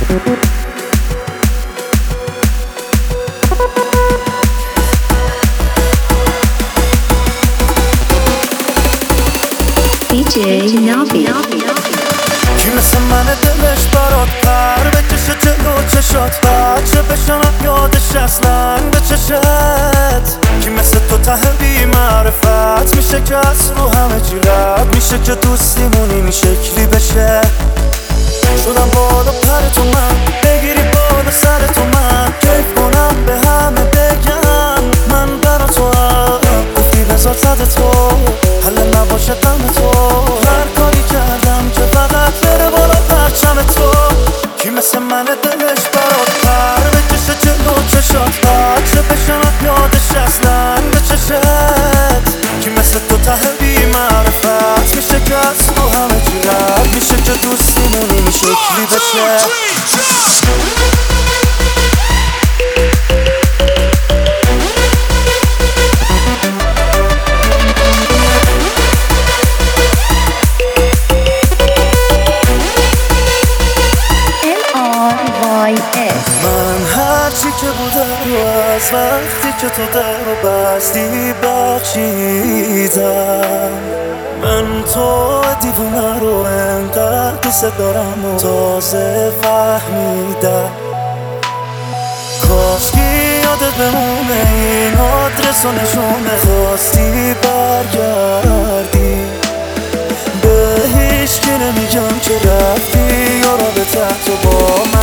DJ Navi. کی مثل منه دلش برات پر بکشه جلو چشات بچه بشنم یادش اصلا به چشت کی مثل تو ته بی معرفت میشه که از رو همه چی رد میشه که دوستیمون این شکلی بشه شدم بالا پر تو من بگیری بالا سر تو من کیف کنم به همه بگم من برا تو هم گفتی بذار زده تو حل نباشه دم تو هر کاری کردم که فقط بره بالا پرچم تو کی مثل منه دلش برات پر بکشه جلو چشات بچه بشنم یادش اصلا به چشت کی مثل تو ته بی معرفت میشه که از رو همه چی رد میشه که دوستیمون این شکلی بشه من هرچی که بودم رو از وقتی که تو در رو بستی بخشیدم من تو دیوونه رو انقدر دوست دارم و تازه فهمیدم کاشکی یادت بمونه این آدرس و نشونه خواستی برگردی به هیچ کی نمیگم که رفتی یا رابطه تو با من